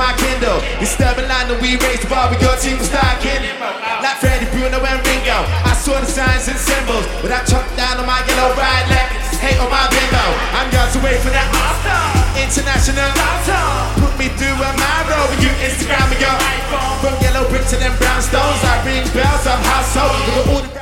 my Kindle. Disturbing line that we raised the bar, we got team start killing. Like Freddie, Bruno and Ringo, I saw the signs and symbols, but I chopped down on my yellow ride like hate on my bingo. I'm yards away from that international. Put me through a my road with you Instagram and your iPhone. From yellow bricks to them brown stones, I ring bells, I'm household.